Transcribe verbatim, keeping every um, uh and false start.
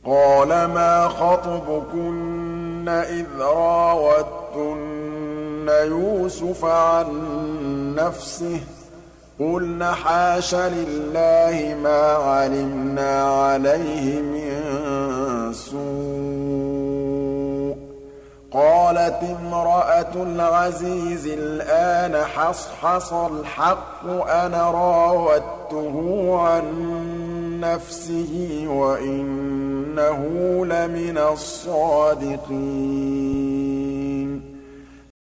قَالَ مَا خَطْبُكُنَّ إِذْ رَاوَدتُّنَّ يُوسُفَ عَن نَّفْسِهِ ۚ قُلْنَ حَاشَ لِلَّهِ مَا عَلِمْنَا عَلَيْهِ مِن سُوءٍ ۚ قَالَتِ امْرَأَتُ الْعَزِيزِ الْآنَ حَصْحَصَ الْحَقُّ أَنَا رَاوَدتُّهُ عَن نَّفْسِهِ وَإِنَّهُ لَمِنَ الصَّادِقِينَ